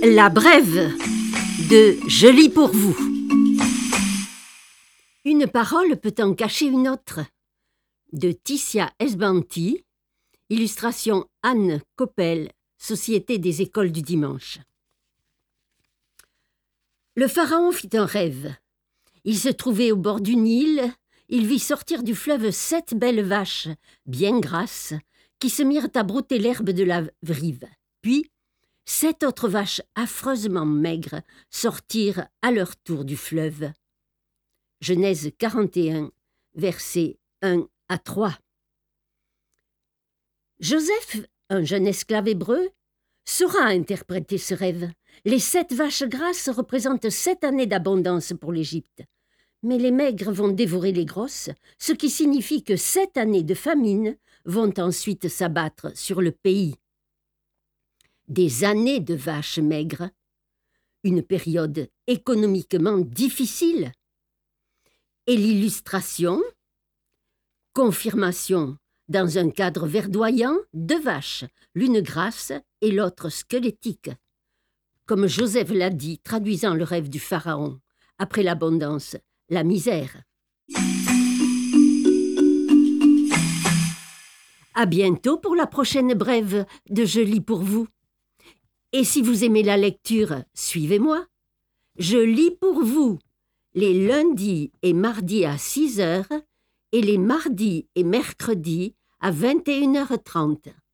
La brève de Je lis pour vous. Une parole peut en cacher une autre. De Ticia Esbanti, illustration Anne Coppel, Société des écoles du dimanche. Le pharaon fit un rêve. Il se trouvait au bord du Nil. Il vit sortir du fleuve 7 belles vaches, bien grasses, qui se mirent à brouter l'herbe de la rive. Puis, 7 autres vaches affreusement maigres sortirent à leur tour du fleuve. Genèse 41, versets 1 à 3. Joseph, un jeune esclave hébreu, saura interpréter ce rêve. Les 7 vaches grasses représentent 7 années d'abondance pour l'Égypte. Mais les maigres vont dévorer les grosses, ce qui signifie que 7 années de famine vont ensuite s'abattre sur le pays. Des années de vaches maigres, une période économiquement difficile. Et l'illustration, confirmation dans un cadre verdoyant, 2 vaches, l'une grasse et l'autre squelettique. Comme Joseph l'a dit, traduisant le rêve du pharaon, après l'abondance, la misère. À bientôt pour la prochaine brève de Je lis pour vous. Et si vous aimez la lecture, suivez-moi. Je lis pour vous les lundis et mardis à 6h et les mardis et mercredis à 21h30.